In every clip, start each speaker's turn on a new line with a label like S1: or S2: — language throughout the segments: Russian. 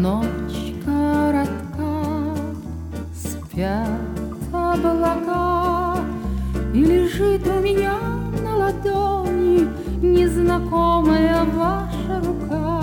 S1: Ночь коротка, спят облака, и лежит у меня на ладони незнакомая ваша рука.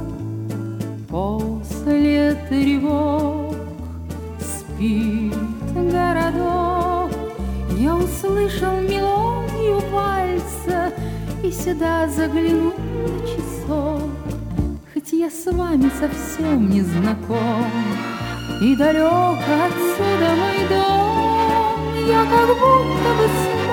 S1: После тревог спит городок, я услышал мелодию вальса и сюда заглянул на часок. Хоть я с вами совсем не знаком и далек отсюда мой дом, я как будто бы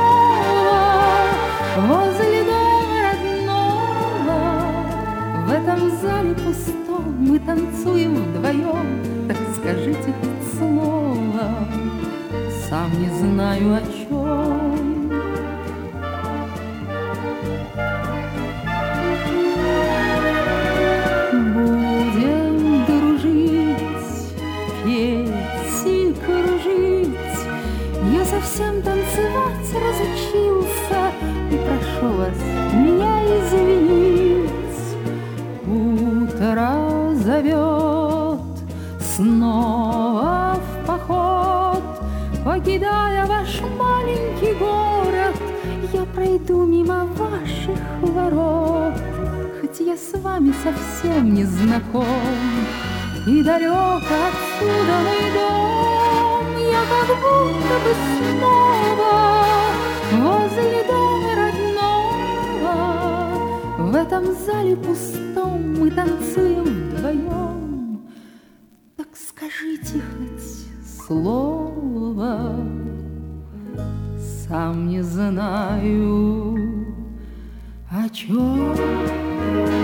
S1: снова возле дома родного. В этом зале пустом мы танцуем вдвоем, так скажите хоть слово, сам не знаю о чем. Будем дружить, петь и кружить, я совсем танцевать разучился, и прошу вас меня извинить. Утро зовет снова в поход, покидая ваш маленький город, я пройду мимо ваших ворот. Хоть я с вами совсем не знаком и далек отсюда мой дом, я как будто бы снова возле дома родного. В этом зале пустом мы танцуем вдвоем, так скажите хоть слово, сам не знаю о чем.